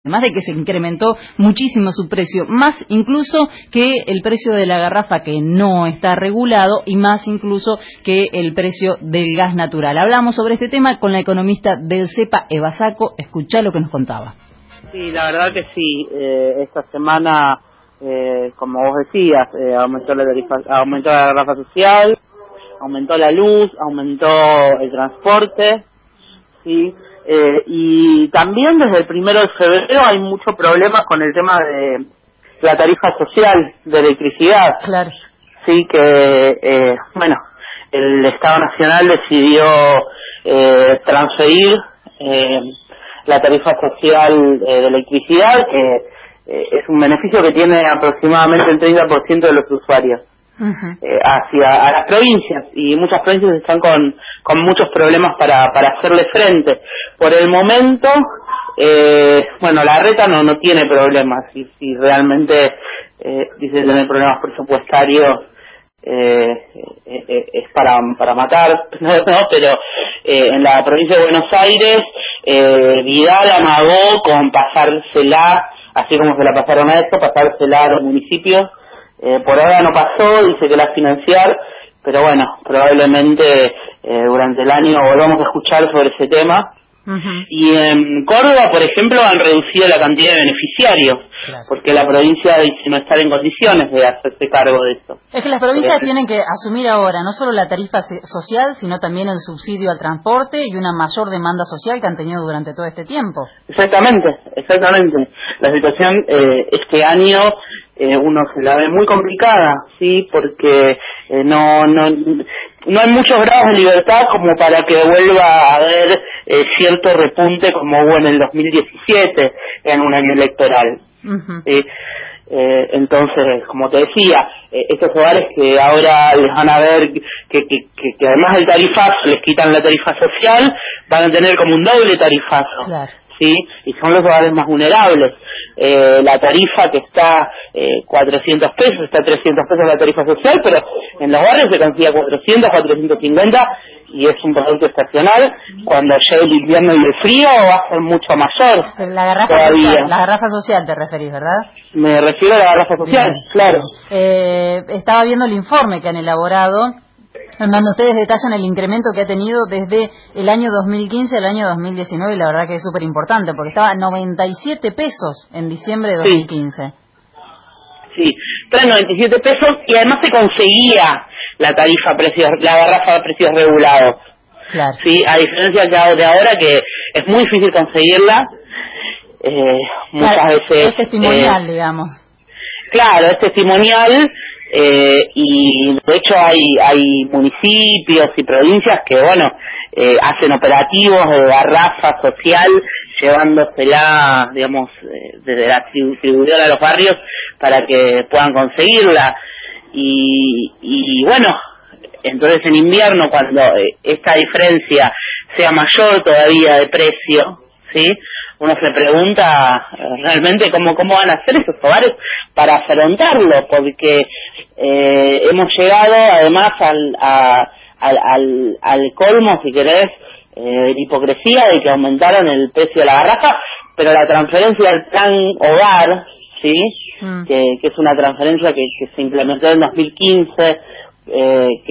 Además de que se incrementó muchísimo su precio, más incluso que el precio de la garrafa que no está regulado y más incluso que el precio del gas natural. Hablamos sobre este tema con la economista del CEPA, Eva Sacco. Escuchá lo que nos contaba. Sí, la verdad que sí. Esta semana, como vos decías, aumentó la garrafa social, aumentó la luz, aumentó el transporte, sí. Y también desde el 1 de febrero hay muchos problemas con el tema de la tarifa social de electricidad. Claro. Sí, que, bueno, el Estado Nacional decidió transferir la tarifa social de electricidad, que es un beneficio que tiene aproximadamente el 30% de los usuarios. Hacia a las provincias, y muchas provincias están con muchos problemas para hacerle frente. Por el momento, bueno, la reta no tiene problemas, y si realmente dice tener problemas presupuestarios, es para matar, no, pero en la provincia de Buenos Aires, Vidal amagó con pasársela, así como se la pasaron a esto, pasársela a los municipios. Por ahora no pasó, dice que la va a financiar, pero bueno, probablemente durante el año volvamos a escuchar sobre ese tema. Y en Córdoba, por ejemplo, han reducido la cantidad de beneficiarios, porque la provincia dice no estar en condiciones de hacerse cargo de esto. Es que las provincias tienen que asumir ahora no solo la tarifa social, sino también el subsidio al transporte y una mayor demanda social que han tenido durante todo este tiempo. Exactamente. La situación este año uno se la ve muy complicada, sí, porque no hay muchos grados de libertad como para que vuelva a haber cierto repunte como hubo en el 2017, en un año electoral. Entonces, como te decía, estos hogares que ahora les van a ver que además del tarifazo les quitan la tarifa social, van a tener como un doble tarifazo. Claro. Sí, y son los hogares más vulnerables. La tarifa que está 400 pesos, está 300 pesos la tarifa social, pero en los barrios se consigue 400, 450, y es un producto estacional. Cuando llegue el invierno y el frío va a ser mucho mayor. La garrafa social te referís, ¿verdad? Me refiero a la garrafa social, claro. Estaba viendo el informe que han elaborado, en donde ustedes detallan el incremento que ha tenido desde el año 2015 al año 2019, y la verdad que es súper importante, porque estaba a 97 pesos en diciembre de 2015. Sí, está en 97 pesos, y además se conseguía la garrafa a precios regulados. Claro. Sí, a diferencia de ahora, que es muy difícil conseguirla, muchas veces... Es testimonial, digamos. Claro, es testimonial. Y de hecho hay municipios y provincias que hacen operativos de garrafa social, llevándosela, digamos, desde la distribuidora a los barrios para que puedan conseguirla. Y bueno, entonces en invierno, cuando esta diferencia sea mayor todavía de precio, ¿sí?, uno se pregunta realmente cómo van a hacer esos hogares para afrontarlo, porque hemos llegado además al colmo, si querés, de hipocresía de que aumentaron el precio de la garrafa, pero la transferencia del plan hogar, ¿sí?, que es una transferencia que se implementó en 2015,